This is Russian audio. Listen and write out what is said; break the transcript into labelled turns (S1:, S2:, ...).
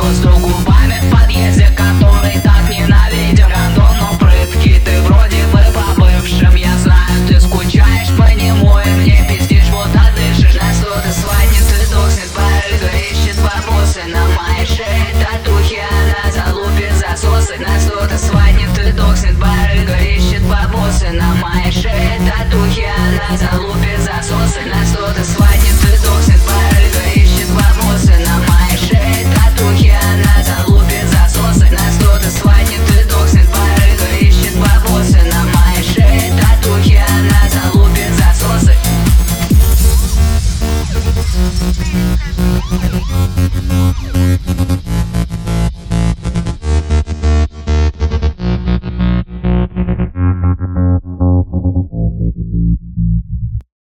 S1: воздух губами в подъезде, который так ненавидим. Рандом, но прытки, ты вроде бы по бывшим. Я знаю, ты скучаешь по нему и мне пиздишь, вот дышишь. На что-то свадьбе ты дохнет, барыга ищет бабосы. На моей шее татухи, она залупит засосы. На что-то свадьбе ты дохнет, барыга ищет бабосы. На моей шее татухи, она залупит засосы. На что-то свадьбе ты